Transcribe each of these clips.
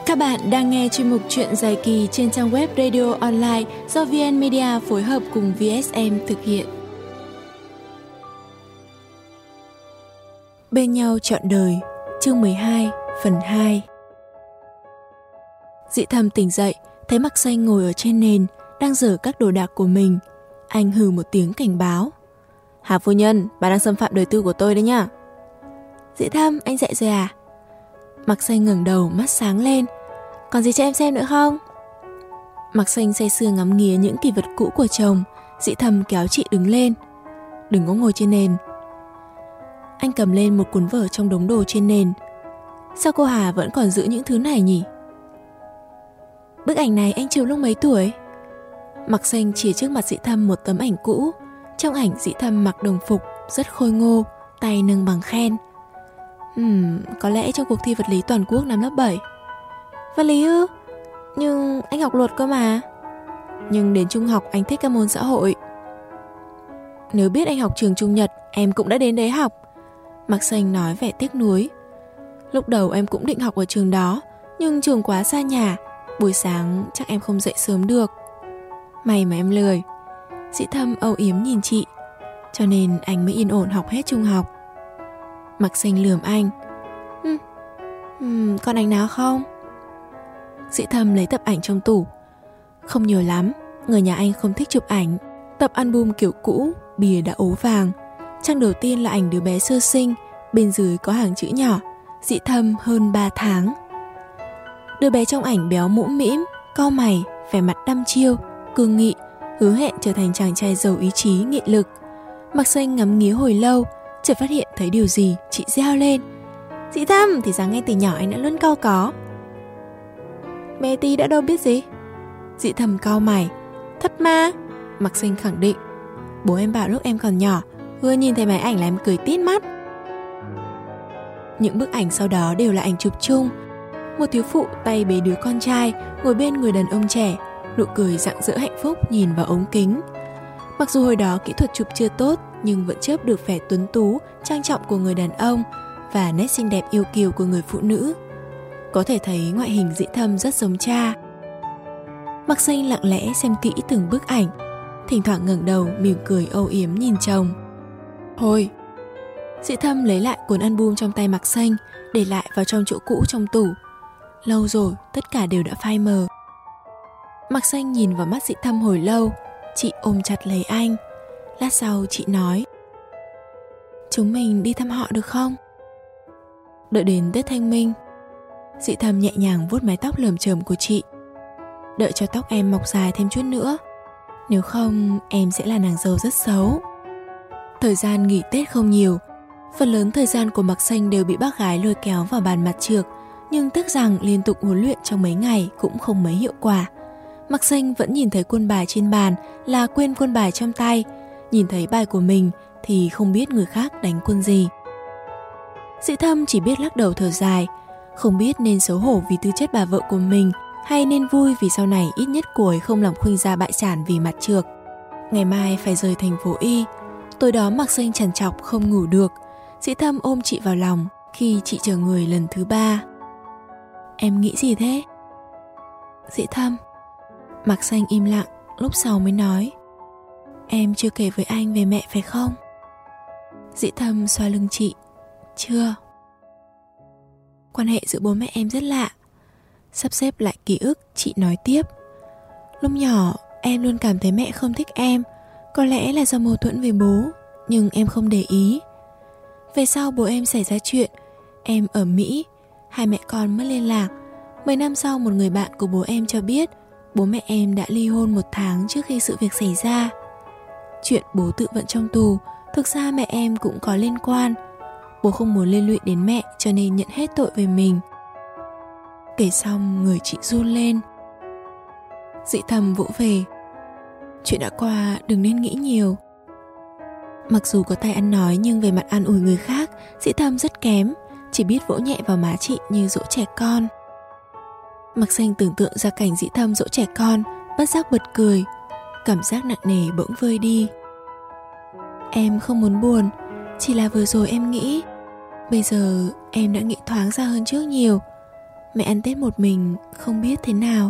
Các bạn đang nghe chuyên mục Chuyện dài kỳ trên trang web Radio Online do VN Media phối hợp cùng VSM thực hiện. Bên nhau trọn đời, chương 12, phần 2. Dị Thâm tỉnh dậy, thấy Mạc Xanh ngồi ở trên nền, đang giở các đồ đạc của mình. Anh hừ một tiếng cảnh báo. Hà phu nhân, bà đang xâm phạm đời tư của tôi đấy nhá. Dị Thâm, anh dậy rồi à? Mạc Xanh ngẩng đầu, mắt sáng lên. Còn gì cho em xem nữa không? Mạc Xanh say sưa ngắm nghía những kỷ vật cũ của chồng. Dị Thâm kéo chị đứng lên. Đừng có ngồi trên nền. Anh cầm lên một cuốn vở trong đống đồ trên nền. Sao cô Hà vẫn còn giữ những thứ này nhỉ? Bức ảnh này anh chụp lúc mấy tuổi? Mạc Xanh chỉ trước mặt Dị Thâm một tấm ảnh cũ. Trong ảnh Dị Thâm mặc đồng phục, rất khôi ngô, tay nâng bằng khen. Có lẽ trong cuộc thi vật lý toàn quốc năm lớp 7. Vật lý ư? Nhưng anh học luật cơ mà. Nhưng đến trung học anh thích các môn xã hội. Nếu biết anh học trường Trung Nhật, em cũng đã đến đấy học. Mạc Xanh nói vẻ tiếc nuối. Lúc đầu em cũng định học ở trường đó, nhưng trường quá xa nhà, buổi sáng chắc em không dậy sớm được. May mà em lười. Dị Thâm âu yếm nhìn chị, cho nên anh mới yên ổn học hết trung học. Mạc Xanh lườm anh. Còn ảnh nào không? Dị Thâm lấy tập ảnh trong tủ. Không nhiều lắm, người nhà anh không thích chụp ảnh. Tập album kiểu cũ, bìa đã ố vàng. Trang đầu tiên là ảnh đứa bé sơ sinh, bên dưới có hàng chữ nhỏ: Dị Thâm hơn 3 tháng. Đứa bé trong ảnh béo mũm mĩm, cau mày, vẻ mặt đăm chiêu, cương nghị, hứa hẹn trở thành chàng trai giàu ý chí, nghị lực. Mạc Xanh ngắm nghía hồi lâu, chợt phát hiện thấy điều gì, chị reo lên. Dị Thâm, thì ra ngay từ nhỏ anh đã luôn cau có. Bé tí đã đâu biết gì. Dị Thâm cau mày. Thật mà. Mạc Xanh khẳng định. Bố em bảo lúc em còn nhỏ, vừa nhìn thấy máy ảnh là em cười tít mắt. Những bức ảnh sau đó đều là ảnh chụp chung. Một thiếu phụ tay bế đứa con trai ngồi bên người đàn ông trẻ, nụ cười rạng rỡ hạnh phúc nhìn vào ống kính. Mặc dù hồi đó kỹ thuật chụp chưa tốt, nhưng vẫn chớp được vẻ tuấn tú, trang trọng của người đàn ông và nét xinh đẹp yêu kiều của người phụ nữ. Có thể thấy ngoại hình Dị Thâm rất giống cha. Mạc Xanh lặng lẽ xem kỹ từng bức ảnh, thỉnh thoảng ngẩng đầu mỉm cười âu yếm nhìn chồng. Thôi. Dị Thâm lấy lại cuốn album trong tay Mạc Xanh, để lại vào trong chỗ cũ trong tủ. Lâu rồi, tất cả đều đã phai mờ. Mạc Xanh nhìn vào mắt Dị Thâm hồi lâu, chị ôm chặt lấy anh. Lát sau chị nói. Chúng mình đi thăm họ được không? Đợi đến Tết Thanh Minh. Dị Thâm nhẹ nhàng vuốt mái tóc lởm chởm của chị. Đợi cho tóc em mọc dài thêm chút nữa, nếu không em sẽ là nàng dâu rất xấu. Thời gian nghỉ Tết không nhiều. Phần lớn thời gian của Mạc Xanh đều bị bác gái lôi kéo vào bàn mặt trược. Nhưng tiếc rằng liên tục huấn luyện trong mấy ngày cũng không mấy hiệu quả. Mạc Xanh vẫn nhìn thấy quân bài trên bàn là quên quân bài trong tay. Nhìn thấy bài của mình thì không biết người khác đánh quân gì. Dị Thâm chỉ biết lắc đầu thở dài, không biết nên xấu hổ vì tư chất bà vợ của mình, hay nên vui vì sau này ít nhất cô ấy không làm khuynh gia bại sản vì mặt trược. Ngày mai phải rời thành phố Y. Tối đó Mạc Xanh trằn trọc không ngủ được. Dị Thâm ôm chị vào lòng khi chị chờ người lần thứ 3. Em nghĩ gì thế? Dị Thâm. Mạc Xanh im lặng, lúc sau mới nói. Em chưa kể với anh về mẹ phải không? Dị Thâm xoa lưng chị. Chưa. Quan hệ giữa bố mẹ em rất lạ. Sắp xếp lại ký ức, chị nói tiếp. Lúc nhỏ em luôn cảm thấy mẹ không thích em. Có lẽ là do mâu thuẫn với bố, nhưng em không để ý. Về sau bố em xảy ra chuyện, em ở Mỹ, hai mẹ con mất liên lạc. 10 năm sau một người bạn của bố em cho biết bố mẹ em đã ly hôn 1 tháng trước khi sự việc xảy ra. Chuyện bố tự vận trong tù, thực ra mẹ em cũng có liên quan. Bố không muốn liên lụy đến mẹ cho nên nhận hết tội về mình. Kể xong người chị run lên. Dị Thâm vỗ về. Chuyện đã qua, đừng nên nghĩ nhiều. Mặc dù có tay ăn nói nhưng về mặt an ủi người khác, Dị Thâm rất kém, chỉ biết vỗ nhẹ vào má chị như dỗ trẻ con. Mạc Xanh tưởng tượng ra cảnh Dị Thâm dỗ trẻ con, bất giác bật cười. Cảm giác nặng nề bỗng vơi đi. Em không muốn buồn, chỉ là vừa rồi em nghĩ, bây giờ em đã nghĩ thoáng ra hơn trước nhiều. mẹ ăn Tết một mình không biết thế nào.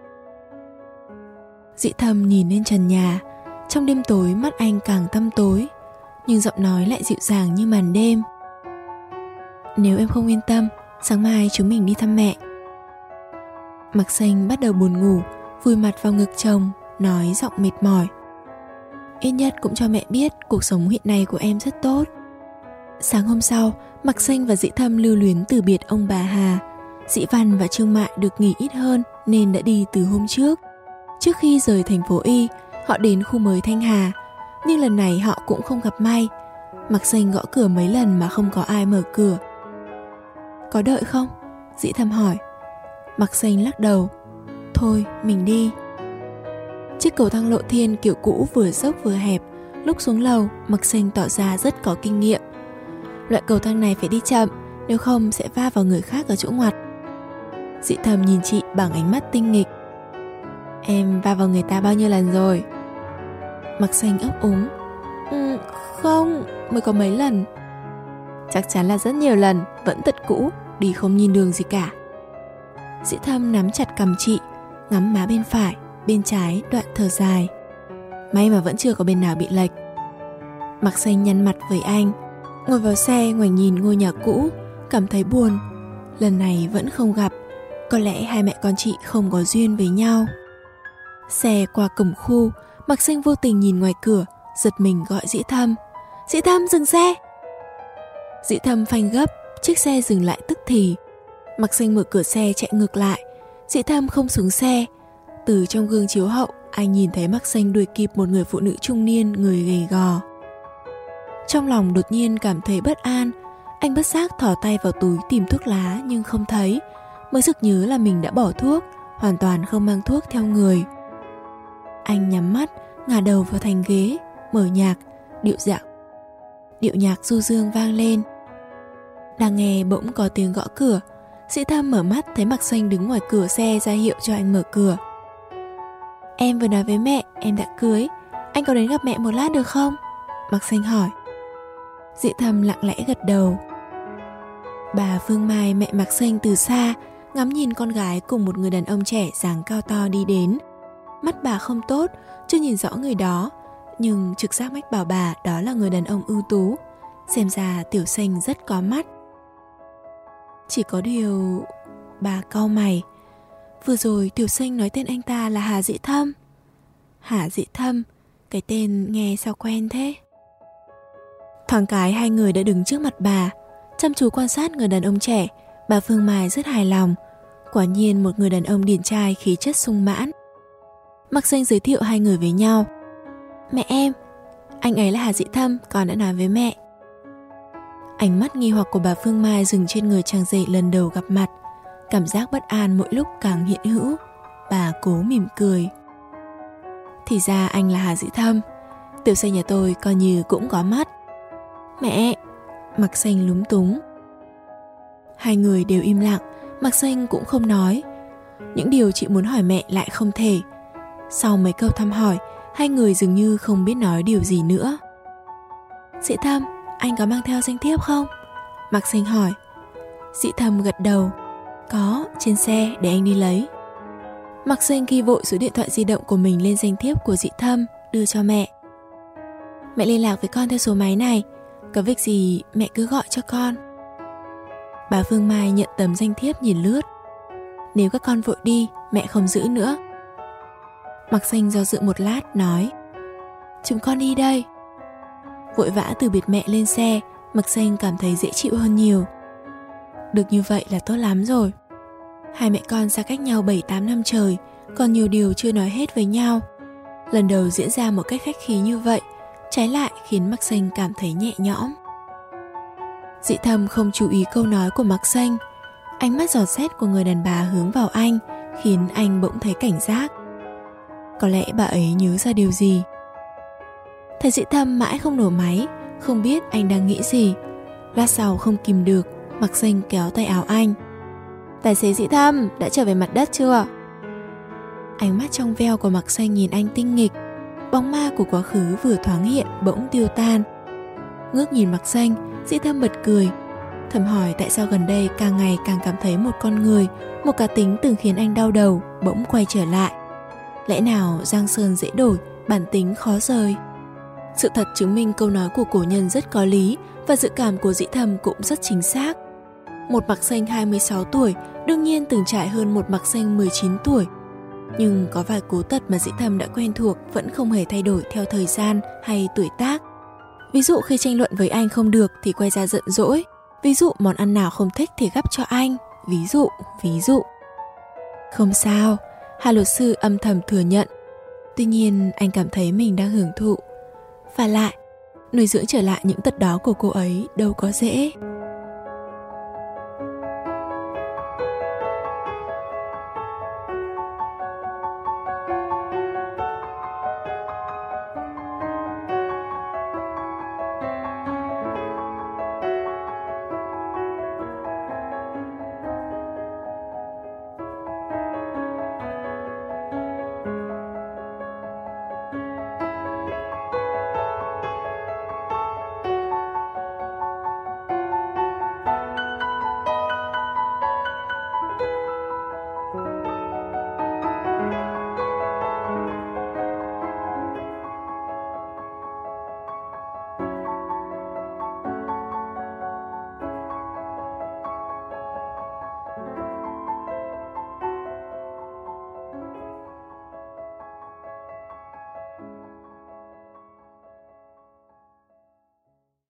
Dĩ Thâm nhìn lên trần nhà. Trong đêm tối mắt anh càng tăm tối, nhưng giọng nói lại dịu dàng như màn đêm. Nếu em không yên tâm, sáng mai chúng mình đi thăm mẹ. Mạc Xanh bắt đầu buồn ngủ, vùi mặt vào ngực chồng, nói giọng mệt mỏi. Ít nhất cũng cho mẹ biết cuộc sống hiện nay của em rất tốt. Sáng hôm sau, Mạc Xanh và Dĩ Thâm lưu luyến từ biệt ông bà Hà. Dĩ Văn và Trương Mại được nghỉ ít hơn nên đã đi từ hôm trước. Trước khi rời thành phố Y, họ đến khu mới Thanh Hà, nhưng lần này họ cũng không gặp may. Mạc Xanh gõ cửa mấy lần mà không có ai mở cửa. Có đợi không? Dĩ Thâm hỏi. Mạc Xanh lắc đầu. Thôi, mình đi. Chiếc cầu thang lộ thiên kiểu cũ vừa dốc vừa hẹp. Lúc xuống lầu, Mạc Xanh tỏ ra rất có kinh nghiệm. Loại cầu thang này phải đi chậm, nếu không sẽ va vào người khác ở chỗ ngoặt. Dĩ Thâm nhìn chị bằng ánh mắt tinh nghịch. Em va vào người ta bao nhiêu lần rồi? Mạc Xanh ấp úng. Không, mới có mấy lần. Chắc chắn là rất nhiều lần, vẫn tật cũ, đi không nhìn đường gì cả. Dĩ Thâm nắm chặt cằm chị, ngắm má bên phải, bên trái đoạn thở dài. May mà vẫn chưa có bên nào bị lệch. Mạc Xanh nhăn mặt với anh, ngồi vào xe ngoảnh nhìn ngôi nhà cũ, cảm thấy buồn. Lần này vẫn không gặp, có lẽ hai mẹ con chị không có duyên với nhau. Xe qua cổng khu, Mạc Xanh vô tình nhìn ngoài cửa, giật mình gọi Dĩ Thâm. Dĩ Thâm, dừng xe! Dĩ Thâm phanh gấp, chiếc xe dừng lại tức thì. Mạc Xanh mở cửa xe chạy ngược lại. Dĩ Thâm không xuống xe. Từ trong gương chiếu hậu, anh nhìn thấy Mạc Xanh đuổi kịp một người phụ nữ trung niên, người gầy gò. Trong lòng đột nhiên cảm thấy bất an. Anh bất giác thò tay vào túi tìm thuốc lá nhưng không thấy. Mới sực nhớ là mình đã bỏ thuốc, hoàn toàn không mang thuốc theo người. Anh nhắm mắt, ngả đầu vào thành ghế, mở nhạc, điệu nhạc du dương vang lên. Đang nghe bỗng có tiếng gõ cửa. Dĩ Thâm mở mắt thấy Mạc Xanh đứng ngoài cửa xe ra hiệu cho anh mở cửa. Em vừa nói với mẹ em đã cưới, anh có đến gặp mẹ một lát được không? Mạc Xanh hỏi. Dĩ Thâm lặng lẽ gật đầu. Bà Phương Mai, mẹ Mạc Xanh từ xa ngắm nhìn con gái cùng một người đàn ông trẻ dáng cao to đi đến. Mắt bà không tốt, chưa nhìn rõ người đó, nhưng trực giác mách bảo bà đó là người đàn ông ưu tú. Xem ra Tiểu Xanh rất có mắt. Chỉ có điều... Bà cau mày. Vừa rồi Tiểu Xanh nói tên anh ta là Hà Dĩ Thâm. Hà Dĩ Thâm, cái tên nghe sao quen thế. Thoáng cái hai người đã đứng trước mặt bà, chăm chú quan sát người đàn ông trẻ. Bà Phương Mai rất hài lòng. Quả nhiên một người đàn ông điển trai, khí chất sung mãn. Mạc Xanh giới thiệu hai người với nhau. Mẹ em, anh ấy là Hà Dĩ Thâm, con đã nói với mẹ. Ánh mắt nghi hoặc của bà Phương Mai dừng trên người chàng rể lần đầu gặp mặt. Cảm giác bất an mỗi lúc càng hiện hữu. Bà cố mỉm cười. Thì ra anh là Hà Dĩ Thâm. Tiểu Xanh nhà tôi coi như cũng có mắt. Mẹ! Mạc Xanh lúng túng. Hai người đều im lặng. Mạc Xanh cũng không nói. Những điều chị muốn hỏi mẹ lại không thể. Sau mấy câu thăm hỏi, hai người dường như không biết nói điều gì nữa. Dĩ Thâm, anh có mang theo danh thiếp không? Mạc Xanh hỏi. Dĩ Thâm gật đầu. Có, trên xe, để anh đi lấy. Mạc Xanh ghi vội số điện thoại di động của mình lên danh thiếp của Dĩ Thâm, đưa cho mẹ. Mẹ liên lạc với con theo số máy này, có việc gì mẹ cứ gọi cho con. Bà Phương Mai nhận tấm danh thiếp nhìn lướt. Nếu các con vội đi, mẹ không giữ nữa. Mạc Xanh do dự một lát nói. Chúng con đi đây. Vội vã từ biệt mẹ lên xe, Mạc Xanh cảm thấy dễ chịu hơn nhiều. Được như vậy là tốt lắm rồi. Hai mẹ con xa cách nhau 7-8 năm trời, còn nhiều điều chưa nói hết với nhau. Lần đầu diễn ra một cách khách khí như vậy, trái lại khiến Mạc Xanh cảm thấy nhẹ nhõm. Dĩ Thâm không chú ý câu nói của Mạc Xanh. Ánh mắt dò xét của người đàn bà hướng vào anh khiến anh bỗng thấy cảnh giác. Có lẽ bà ấy nhớ ra điều gì. Thầy Dĩ Thâm mãi không nổ máy, không biết anh đang nghĩ gì. Lát sau không kìm được, Mạc Xanh kéo tay áo anh. Tài xế Dĩ Thâm, đã trở về mặt đất chưa? Ánh mắt trong veo của Mạc Xanh nhìn anh tinh nghịch. Bóng ma của quá khứ vừa thoáng hiện bỗng tiêu tan. Ngước nhìn Mạc Xanh, Dĩ Thâm bật cười. Thầm hỏi tại sao gần đây càng ngày càng cảm thấy một con người Một cá tính từng khiến anh đau đầu bỗng quay trở lại. Lẽ nào giang sơn dễ đổi, bản tính khó rời? Sự thật chứng minh câu nói của cổ nhân rất có lý, và dự cảm của Dĩ Thầm cũng rất chính xác. Một mặc xanh 26 tuổi đương nhiên từng trải hơn một mặc xanh 19 tuổi. Nhưng có vài cố tật mà Dĩ Thầm đã quen thuộc vẫn không hề thay đổi theo thời gian hay tuổi tác. Ví dụ khi tranh luận với anh không được thì quay ra giận dỗi. Ví dụ món ăn nào không thích thì gắp cho anh. Ví dụ. Không sao, Hà luật sư âm thầm thừa nhận. Tuy nhiên anh cảm thấy mình đang hưởng thụ. Và lại, nuôi dưỡng trở lại những tật đó của cô ấy đâu có dễ.